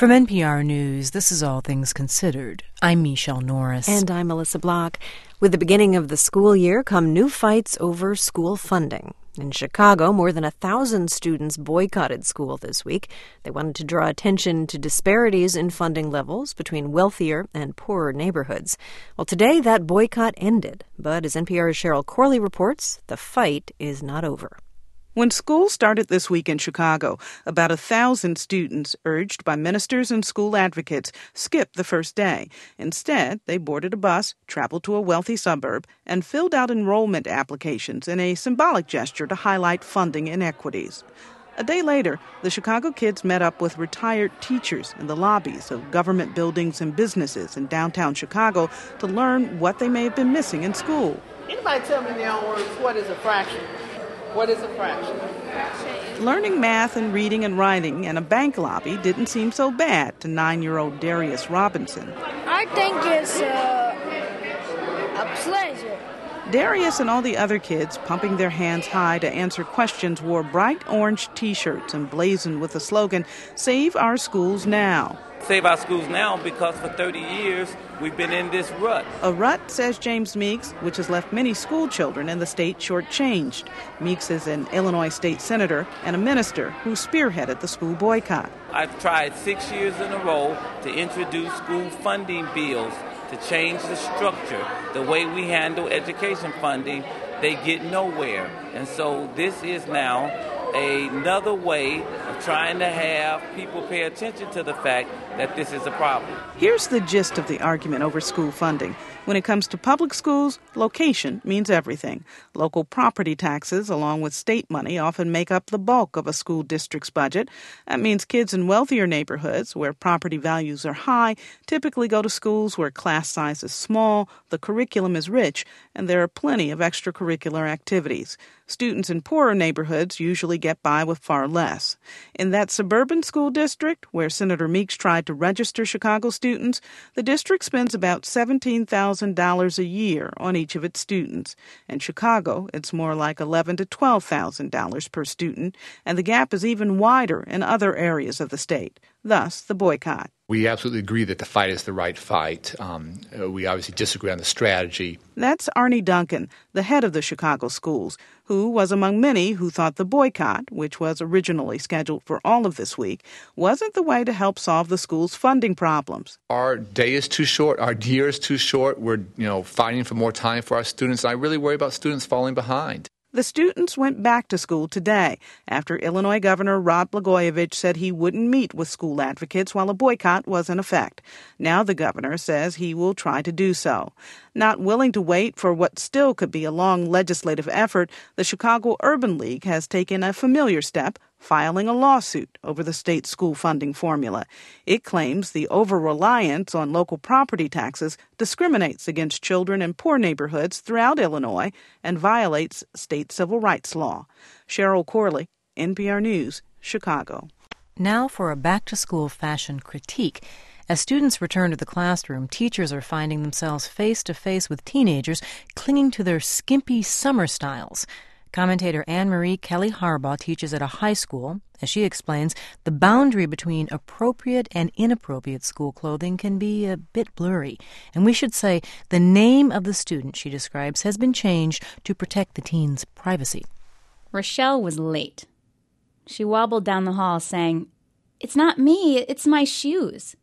From NPR News, this is All Things Considered. I'm Michelle Norris. And I'm Melissa Block. With the beginning of the school year come new fights over school funding. In Chicago, more than 1,000 students boycotted school this week. They wanted to draw attention to disparities in funding levels between wealthier and poorer neighborhoods. Well, today that boycott ended. But as NPR's Cheryl Corley reports, the fight is not over. When school started this week in Chicago, about 1,000 students, urged by ministers and school advocates, skipped the first day. Instead, they boarded a bus, traveled to a wealthy suburb, and filled out enrollment applications in a symbolic gesture to highlight funding inequities. A day later, the Chicago kids met up with retired teachers in the lobbies of government buildings and businesses in downtown Chicago to learn what they may have been missing in school. Anybody tell me in their own words, what is a fraction? What is a fraction? Learning math and reading and writing in a bank lobby didn't seem so bad to 9-year-old Darius Robinson. I think it's a pleasure. Darius and all the other kids, pumping their hands high to answer questions, wore bright orange T-shirts emblazoned with the slogan, "Save Our Schools Now." Save our schools now because for 30 years we've been in this rut. A rut, says James Meeks, which has left many school children in the state shortchanged. Meeks is an Illinois state senator and a minister who spearheaded the school boycott. I've tried 6 years in a row to introduce school funding bills to change the structure, the way we handle education funding. They get nowhere. And so this is now another way of trying to have people pay attention to the fact that this is a problem. Here's the gist of the argument over school funding. When it comes to public schools, location means everything. Local property taxes, along with state money, often make up the bulk of a school district's budget. That means kids in wealthier neighborhoods where property values are high typically go to schools where class size is small, the curriculum is rich, and there are plenty of extracurricular activities. Students in poorer neighborhoods usually get by with far less. In that suburban school district, where Senator Meeks tried to register Chicago students, the district spends about $17,000 a year on each of its students. In Chicago, it's more like $11,000 to $12,000 per student, and the gap is even wider in other areas of the state. Thus, the boycott. We absolutely agree that the fight is the right fight. We obviously disagree on the strategy. That's Arnie Duncan, the head of the Chicago schools, who was among many who thought the boycott, which was originally scheduled for all of this week, wasn't the way to help solve the school's funding problems. Our day is too short. Our year is too short. We're, fighting for more time for our students. I really worry about students falling behind. The students went back to school today after Illinois Governor Rod Blagojevich said he wouldn't meet with school advocates while a boycott was in effect. Now the governor says he will try to do so. Not willing to wait for what still could be a long legislative effort, the Chicago Urban League has taken a familiar step, filing a lawsuit over the state school funding formula. It claims the over-reliance on local property taxes discriminates against children in poor neighborhoods throughout Illinois and violates state civil rights law. Cheryl Corley, NPR News, Chicago. Now for a back-to-school fashion critique. As students return to the classroom, teachers are finding themselves face-to-face with teenagers clinging to their skimpy summer styles. Commentator Anne-Marie Kelly Harbaugh teaches at a high school. As she explains, the boundary between appropriate and inappropriate school clothing can be a bit blurry. And we should say the name of the student she describes has been changed to protect the teen's privacy. Rochelle was late. She wobbled down the hall saying, "It's not me, it's my shoes."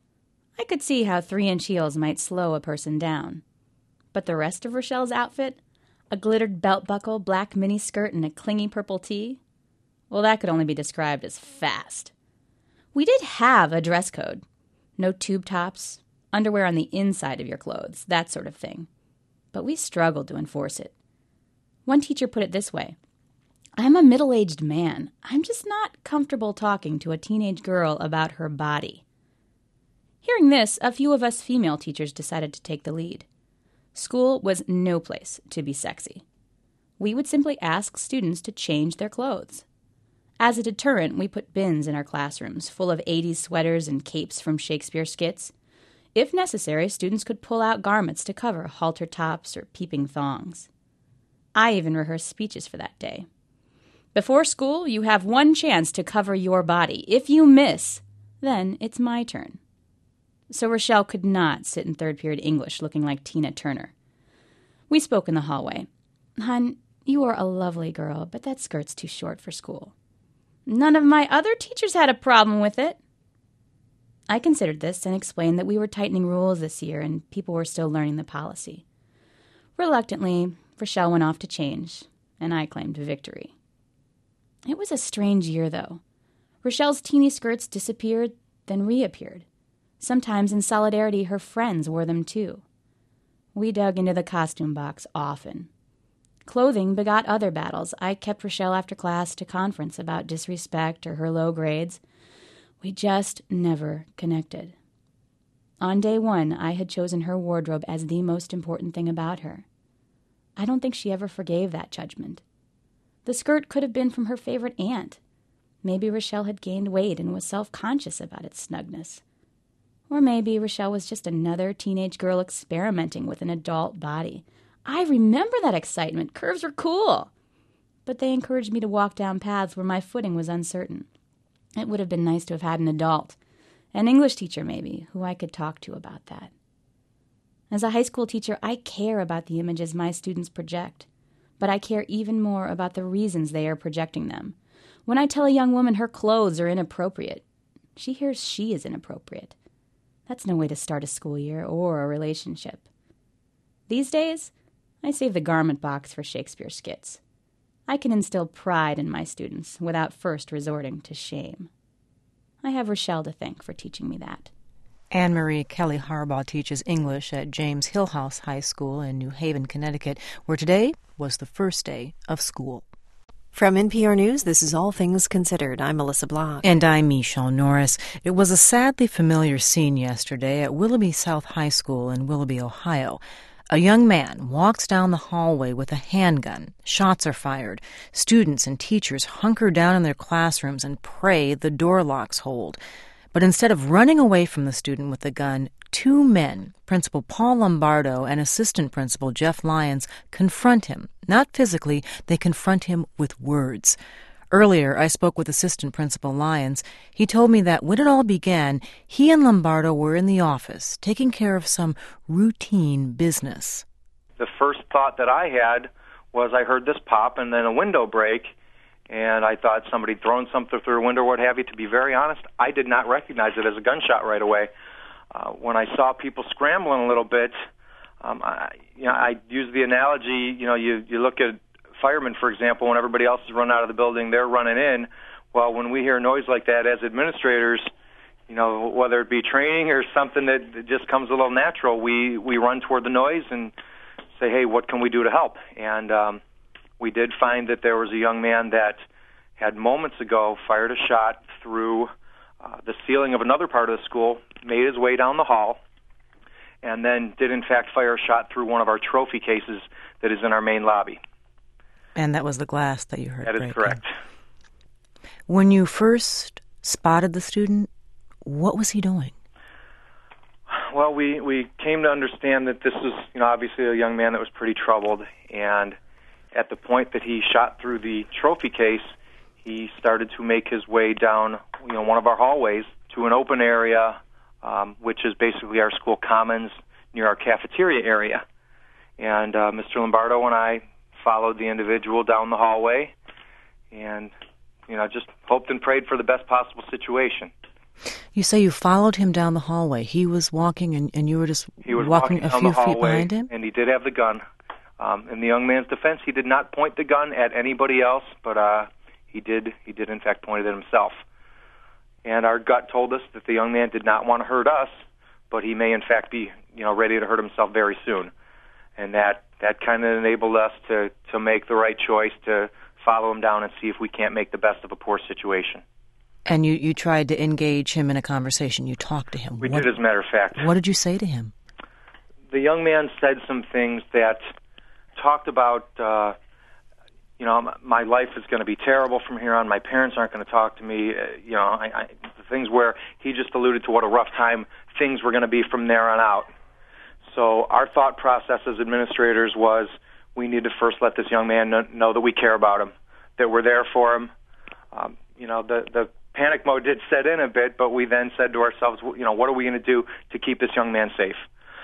I could see how 3-inch heels might slow a person down. But the rest of Rochelle's outfit, a glittered belt buckle, black miniskirt, and a clingy purple tee, well, that could only be described as fast. We did have a dress code. No tube tops, underwear on the inside of your clothes, that sort of thing. But we struggled to enforce it. One teacher put it this way: "I'm a middle-aged man. I'm just not comfortable talking to a teenage girl about her body." Hearing this, a few of us female teachers decided to take the lead. School was no place to be sexy. We would simply ask students to change their clothes. As a deterrent, we put bins in our classrooms full of 80s sweaters and capes from Shakespeare skits. If necessary, students could pull out garments to cover halter tops or peeping thongs. I even rehearsed speeches for that day. Before school, you have one chance to cover your body. If you miss, Then it's my turn. So Rochelle could not sit in third period English looking like Tina Turner. We spoke in the hallway. "Hon, you are a lovely girl, but that skirt's too short for school." "None of my other teachers had a problem with it." I considered this and explained that we were tightening rules this year and people were still learning the policy. Reluctantly, Rochelle went off to change, and I claimed victory. It was a strange year, though. Rochelle's teeny skirts disappeared, then reappeared. Sometimes in solidarity, her friends wore them too. We dug into the costume box often. Clothing begot other battles. I kept Rochelle after class to conference about disrespect or her low grades. We just never connected. On day one, I had chosen her wardrobe as the most important thing about her. I don't think she ever forgave that judgment. The skirt could have been from her favorite aunt. Maybe Rochelle had gained weight and was self-conscious about its snugness. Or maybe Rochelle was just another teenage girl experimenting with an adult body. I remember that excitement. Curves were cool. But they encouraged me to walk down paths where my footing was uncertain. It would have been nice to have had an adult, an English teacher maybe, who I could talk to about that. As a high school teacher, I care about the images my students project, but I care even more about the reasons they are projecting them. When I tell a young woman her clothes are inappropriate, she hears she is inappropriate. That's no way to start a school year or a relationship. These days, I save the garment box for Shakespeare skits. I can instill pride in my students without first resorting to shame. I have Rochelle to thank for teaching me that. Anne-Marie Kelly Harbaugh teaches English at James Hillhouse High School in New Haven, Connecticut, where today was the first day of school. From NPR News, this is All Things Considered. I'm Melissa Block. And I'm Michelle Norris. It was a sadly familiar scene yesterday at Willoughby South High School in Willoughby, Ohio. A young man walks down the hallway with a handgun. Shots are fired. Students and teachers hunker down in their classrooms and pray the door locks hold. But instead of running away from the student with the gun, two men, Principal Paul Lombardo and Assistant Principal Jeff Lyons, confront him. Not physically, they confront him with words. Earlier, I spoke with Assistant Principal Lyons. He told me that when it all began, he and Lombardo were in the office, taking care of some routine business. The first thought that I had was I heard this pop and then a window break, and I thought somebody had thrown something through a window or what have you. To be very honest, I did not recognize it as a gunshot right away. When I saw people scrambling a little bit, I use the analogy, you look at firemen, for example, when everybody else is run out of the building, they're running in. Well, when we hear noise like that as administrators, whether it be training or something that just comes a little natural, we run toward the noise and say, hey, what can we do to help? And we did find that there was a young man that had moments ago fired a shot through the ceiling of another part of the school, made his way down the hall, and then did in fact fire a shot through one of our trophy cases that is in our main lobby. And that was the glass that you heard breaking. That is correct. When you first spotted the student, what was he doing? Well, we came to understand that this was, obviously a young man that was pretty troubled, and at the point that he shot through the trophy case, he started to make his way down, one of our hallways to an open area, which is basically our school commons near our cafeteria area. And Mr. Lombardo and I followed the individual down the hallway and, just hoped and prayed for the best possible situation. You say you followed him down the hallway. He was walking and you were just walking a few feet behind him? And he did have the gun. In the young man's defense, he did not point the gun at anybody else, but he did in fact point it at himself. And our gut told us that the young man did not want to hurt us, but he may in fact be, ready to hurt himself very soon. And that kind of enabled us to make the right choice to follow him down and see if we can't make the best of a poor situation. And you tried to engage him in a conversation. You talked to him. We did, as a matter of fact. What did you say to him? The young man said some things that talked about, my life is going to be terrible from here on. My parents aren't going to talk to me. The things where he just alluded to what a rough time things were going to be from there on out. So our thought process as administrators was we need to first let this young man know that we care about him, that we're there for him. The panic mode did set in a bit, but we then said to ourselves, what are we going to do to keep this young man safe?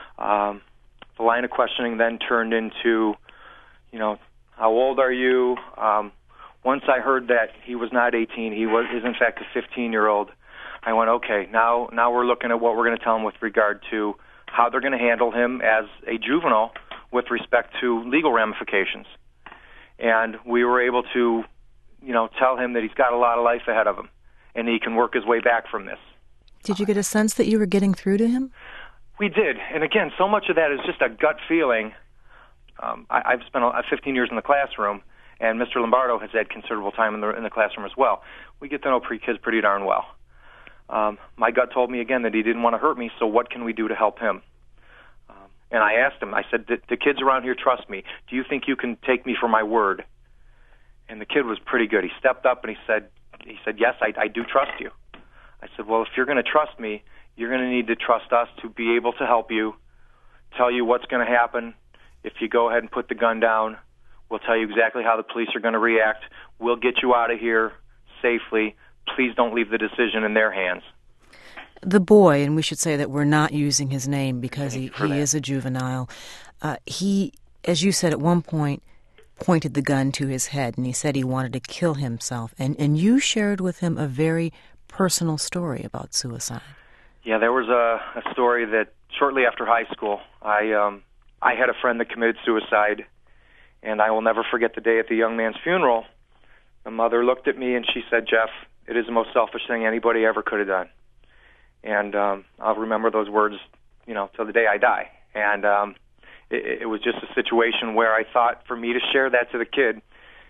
The line of questioning then turned into, how old are you? Once I heard that he was not 18, he is in fact a 15-year-old, I went, okay, now we're looking at what we're going to tell him with regard to how they're going to handle him as a juvenile with respect to legal ramifications. And we were able to, tell him that he's got a lot of life ahead of him, and he can work his way back from this. Did you get a sense that you were getting through to him? We did. And again, so much of that is just a gut feeling. I've spent 15 years in the classroom, and Mr. Lombardo has had considerable time in the classroom as well. We get to know kids pretty darn well. My gut told me again that he didn't want to hurt me, so what can we do to help him? And I asked him, I said, the kids around here trust me. Do you think you can take me for my word? And the kid was pretty good. He stepped up and he said, yes, I do trust you. I said, well, if you're going to trust me, you're going to need to trust us to be able to help you, tell you what's going to happen. If you go ahead and put the gun down, we'll tell you exactly how the police are going to react. We'll get you out of here safely. Please don't leave the decision in their hands. The boy, and we should say that we're not using his name because he is a juvenile, he, as you said at one point, pointed the gun to his head, and he said he wanted to kill himself. And you shared with him a very personal story about suicide. Yeah, there was a story that shortly after high school, I had a friend that committed suicide, and I will never forget the day at the young man's funeral. The mother looked at me and she said, Jeff, it is the most selfish thing anybody ever could have done. And I'll remember those words, till the day I die. And it was just a situation where I thought for me to share that to the kid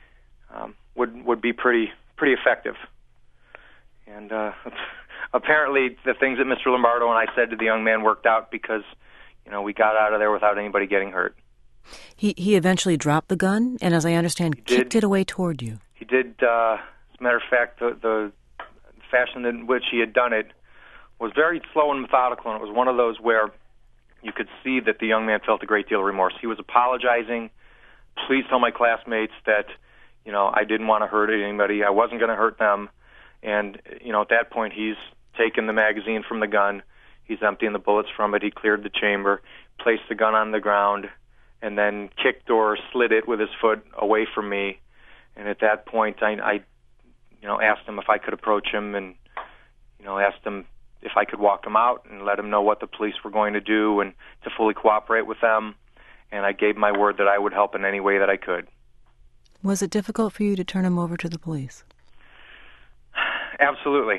would be pretty effective. And apparently the things that Mr. Lombardo and I said to the young man worked out because, we got out of there without anybody getting hurt. He eventually dropped the gun, and as I understand, kicked it away toward you. He did. As a matter of fact, the fashion in which he had done it was very slow and methodical, and it was one of those where you could see that the young man felt a great deal of remorse. He was apologizing. Please tell my classmates that, I didn't want to hurt anybody. I wasn't going to hurt them. And, at that point, he's taken the magazine from the gun. He's emptying the bullets from it. He cleared the chamber, placed the gun on the ground, and then kicked or slid it with his foot away from me. And at that point, I asked him if I could approach him and, asked him if I could walk him out and let him know what the police were going to do and to fully cooperate with them. And I gave my word that I would help in any way that I could. Was it difficult for you to turn him over to the police? Absolutely.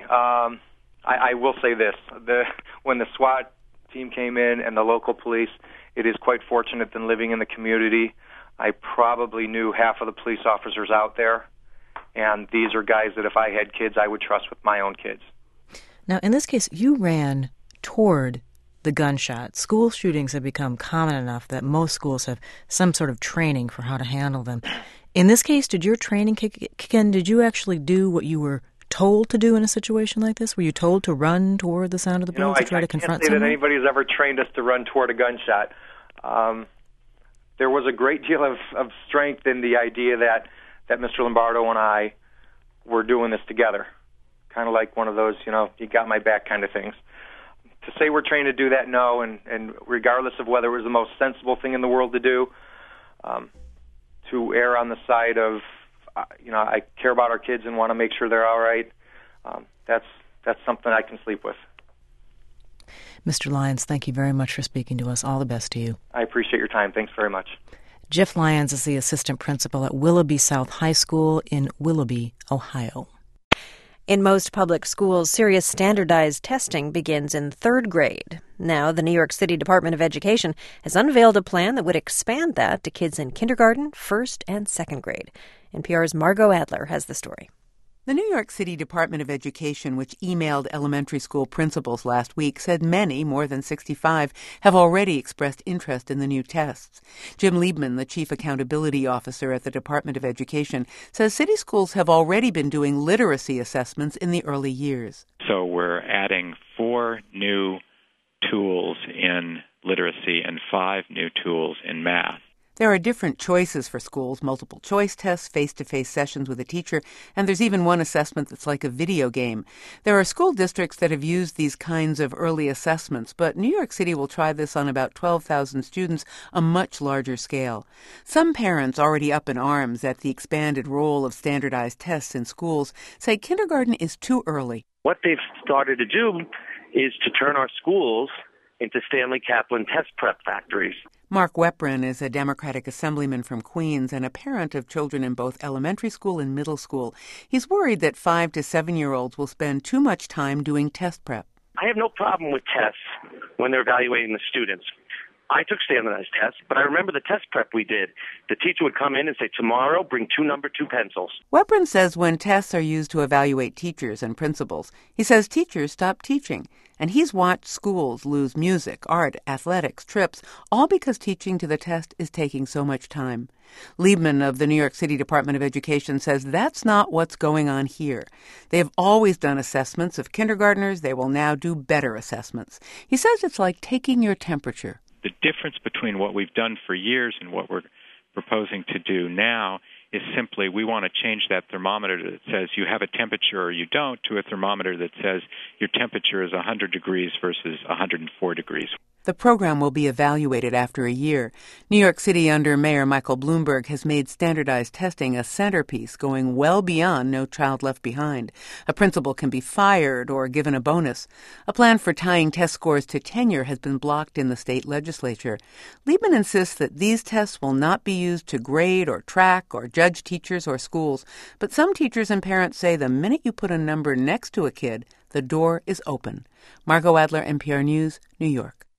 I will say this. When the SWAT team came in and the local police, it is quite fortunate that living in the community, I probably knew half of the police officers out there. And these are guys that if I had kids, I would trust with my own kids. Now, in this case, you ran toward the gunshot. School shootings have become common enough that most schools have some sort of training for how to handle them. In this case, did your training kick in? Did you actually do what you were told to do in a situation like this? Were you told to run toward the sound of the bullets to try to confront someone? I can't say that anybody has ever trained us to run toward a gunshot. There was a great deal of strength in the idea that Mr. Lombardo and I were doing this together. Kind of like one of those, you got my back kind of things. To say we're trained to do that, no, and regardless of whether it was the most sensible thing in the world to do, to err on the side of, I care about our kids and want to make sure they're all right, that's something I can sleep with. Mr. Lyons, thank you very much for speaking to us. All the best to you. I appreciate your time. Thanks very much. Jeff Lyons is the assistant principal at Willoughby South High School in Willoughby, Ohio. In most public schools, serious standardized testing begins in third grade. Now, the New York City Department of Education has unveiled a plan that would expand that to kids in kindergarten, first, and second grade. NPR's Margot Adler has the story. The New York City Department of Education, which emailed elementary school principals last week, said many, more than 65, have already expressed interest in the new tests. Jim Liebman, the chief accountability officer at the Department of Education, says city schools have already been doing literacy assessments in the early years. So we're adding 4 new tools in literacy and 5 new tools in math. There are different choices for schools, multiple choice tests, face-to-face sessions with a teacher, and there's even one assessment that's like a video game. There are school districts that have used these kinds of early assessments, but New York City will try this on about 12,000 students, a much larger scale. Some parents already up in arms at the expanded role of standardized tests in schools say kindergarten is too early. What they've started to do is to turn our schools into Stanley Kaplan test prep factories. Mark Weprin is a Democratic assemblyman from Queens and a parent of children in both elementary school and middle school. He's worried that 5 to 7-year-olds will spend too much time doing test prep. I have no problem with tests when they're evaluating the students. I took standardized tests, but I remember the test prep we did. The teacher would come in and say, tomorrow, bring 2 number 2 pencils. Weprin says when tests are used to evaluate teachers and principals, he says teachers stop teaching. And he's watched schools lose music, art, athletics, trips, all because teaching to the test is taking so much time. Liebman of the New York City Department of Education says that's not what's going on here. They have always done assessments of kindergartners. They will now do better assessments. He says it's like taking your temperature. The difference between what we've done for years and what we're proposing to do now is simply we want to change that thermometer that says you have a temperature or you don't to a thermometer that says your temperature is 100 degrees versus 104 degrees. The program will be evaluated after a year. New York City under Mayor Michael Bloomberg has made standardized testing a centerpiece, going well beyond No Child Left Behind. A principal can be fired or given a bonus. A plan for tying test scores to tenure has been blocked in the state legislature. Liebman insists that these tests will not be used to grade or track or judge teachers or schools, but some teachers and parents say the minute you put a number next to a kid, the door is open. Margot Adler, NPR News, New York.